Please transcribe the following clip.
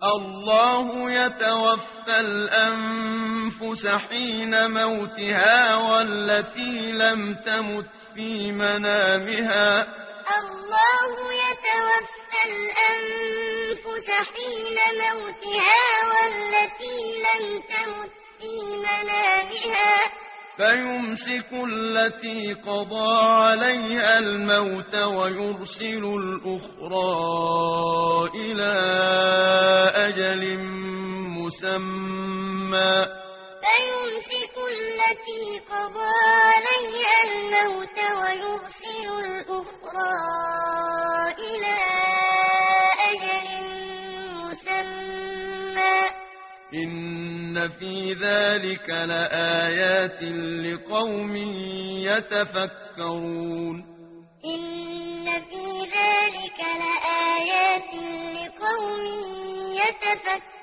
الله يتوفى الأنفس حين موتها والتي لم تمت في منامها الله يتوفى الأنفس حين موتها والتي لم تمت في منامها فيمسك التي قضى عليها الموت ويرسل الأخرى إلى أجل مسمى فيمسك التي قضى عليها الموت ويرسل الأخرى إلى أجل مسمى إن في ذلك لآيات لقوم يتفكرون إن في ذلك لآيات لقوم يتفكرون